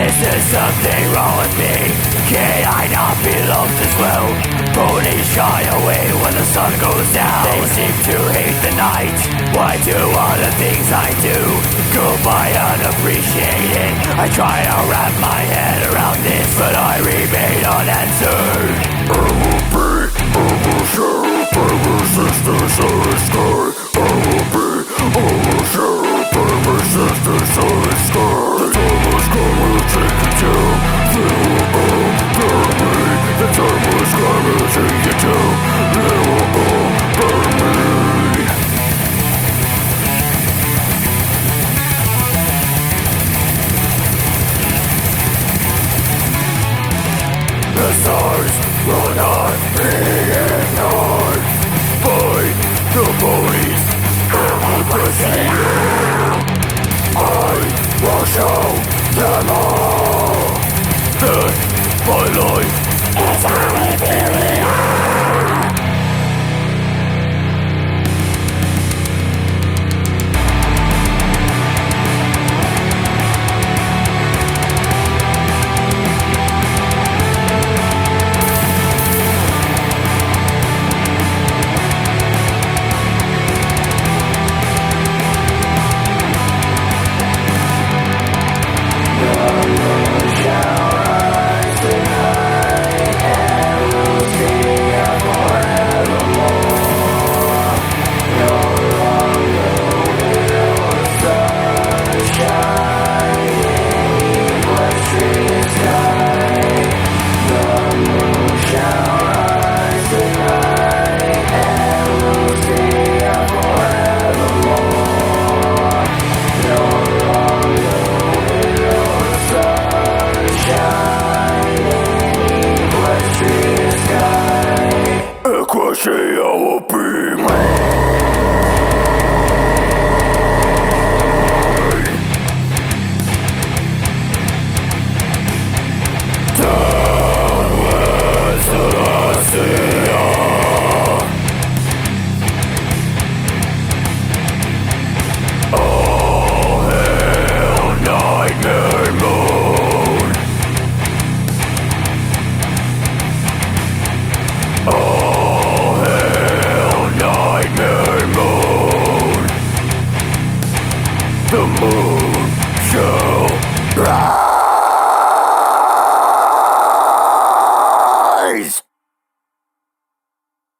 Is there something wrong with me? Can I not be loved as well? Ponies shy away when the sun goes down. They seem to hate the night. Why do all the things I do go by unappreciated? I try to wrap my head around this, but I remain unanswered. I will be overshadowed by resistance of the sky. I will be overshadowed by resistance of the sky. The time has come to take you down. They will all burn me. The time has come to take you down. They will all burn me. The stars will not be ignored by the police and the procedure. I will show them all that my life is how we really are. Equity, I will be mine. Down with Celestia. Oh, hail Nightmare Moon. Oh, hail Nightmare Moon. The moon shall rise.